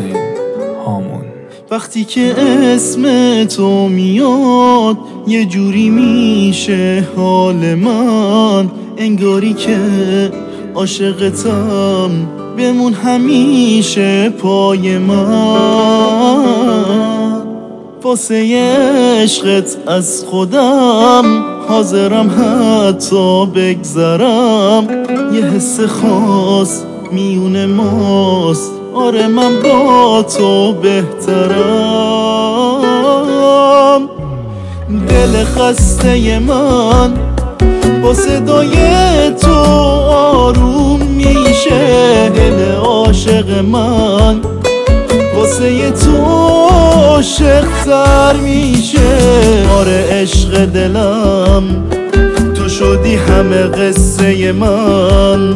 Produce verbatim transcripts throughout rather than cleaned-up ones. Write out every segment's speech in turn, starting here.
همچنین هامون. وقتی که اسم تو میاد یه جوری میشه حال من، انگاری که عاشقتم بمون همیشه پای من. واسه عشقت از خودم حاضرم حتی بگذرم، یه حس خاص میون ماست، آره من با تو بهترم. دل خسته من با صدای تو آروم میشه، دل عاشق من واسه تو عاشق‌تر میشه. آره عشق دلم تو شدی همه قصه من،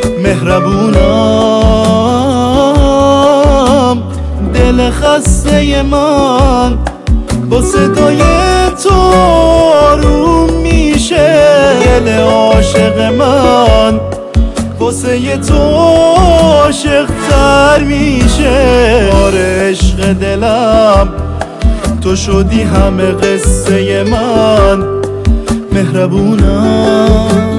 مهربونم. دل خسته من با صدای تو آروم میشه، دل عاشق من واسه تو عاشق‌تر میشه. آره عشق دلم تو شدی همه قصه من، مهربونم.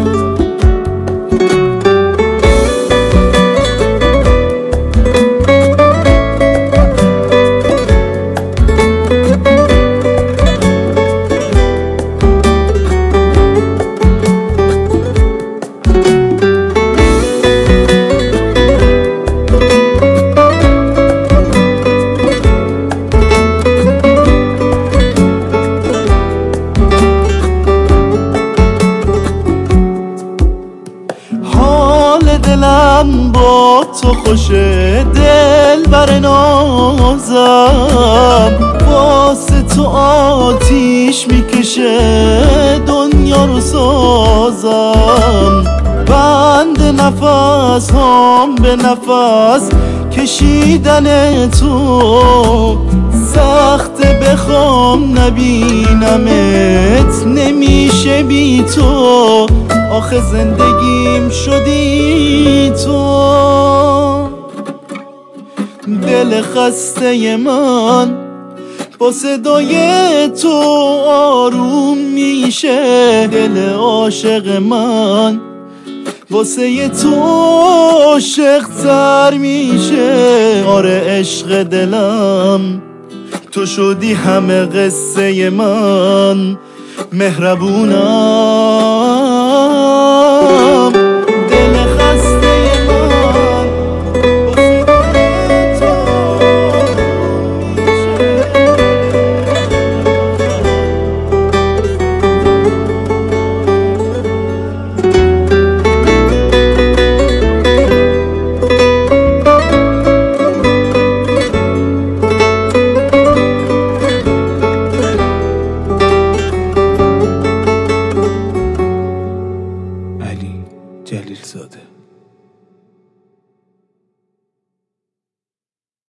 دلم با تو خوشه، دل بر نازم واسه تو آتیش میکشه، دنیا رو سازم. بند نفس هم به نفس کشیدن تو، سخت بخوام نبینمت نمیشه بی تو، آخه زندگیم شدی تو. دل خسته من با صدای تو آروم میشه، دل عاشق من واسه تو عاشق‌تر میشه. آره عشق دلم تو شدی همه قصه من، مهربونم.